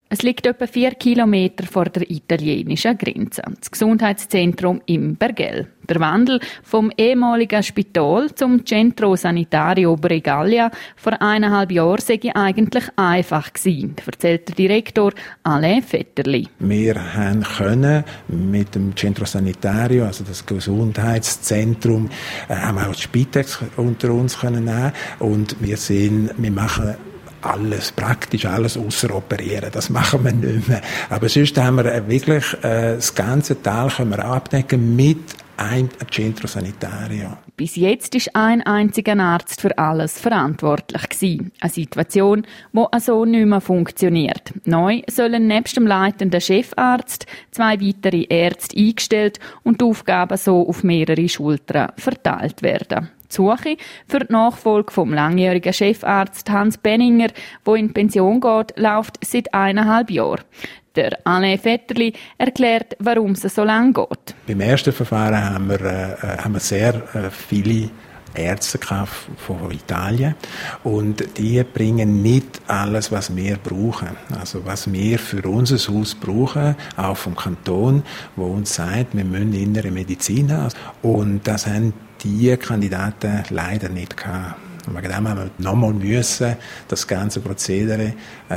Es liegt etwa 4 Kilometer vor der italienischen Grenze, das Gesundheitszentrum im Bergell. Der Wandel vom ehemaligen Spital zum Centro Sanitario Bregaglia vor 1,5 Jahren sei eigentlich einfach gewesen, erzählt der Direktor Alain Vetterli. Wir können mit dem Centro Sanitario, also das Gesundheitszentrum, haben auch die Spitex unter uns nehmen und wir machen praktisch alles ausser operieren. Das machen wir nicht mehr. Aber sonst haben wir wirklich das ganze Tal können wir abdecken mit einem Centro Sanitario. Bis jetzt ist ein einziger Arzt für alles verantwortlich gewesen. Eine Situation, die so nicht mehr funktioniert. Neu sollen nebst dem leitenden Chefarzt 2 weitere Ärzte eingestellt und die Aufgaben so auf mehrere Schultern verteilt werden. Die Suche für die Nachfolge vom langjährigen Chefarzt Hans Benninger, der in Pension geht, läuft seit 1,5 Jahren. Der Alain Vetterli erklärt, warum es so lange geht. Beim ersten Verfahren haben wir sehr viele Ärzte von Italien und die bringen nicht alles, was wir brauchen. Also was wir für unser Haus brauchen, auch vom Kanton, wo uns sagt, wir müssen innere Medizin haben. Und das haben die Kandidaten leider nicht gehabt. Und wegen dem haben wir nochmal das ganze Prozedere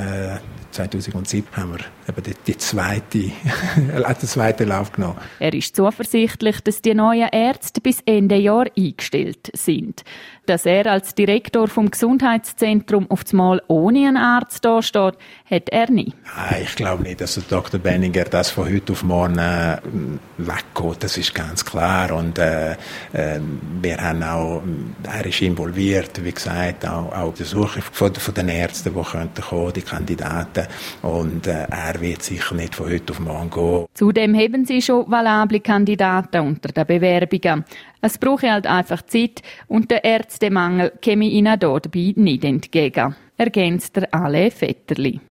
2007 haben wir eben den zweiten Lauf genommen. Er ist zuversichtlich, dass die neuen Ärzte bis Ende Jahr eingestellt sind. Dass er als Direktor vom Gesundheitszentrum auf einmal ohne einen Arzt dasteht, hat er nie. Nein, ich glaube nicht, dass Dr. Benninger das von heute auf morgen weggeht. Das ist ganz klar. Und wir haben auch, er ist involviert, wie gesagt, auch die Suche von den Ärzten, die könnten kommen, die Kandidaten. Und er wird sicher nicht von heute auf morgen gehen. Zudem haben sie schon valable Kandidaten unter den Bewerbungen. Es brauche halt einfach Zeit und der Ärztemangel käme ihnen dabei nicht entgegen, ergänzt der Alain Vetterli.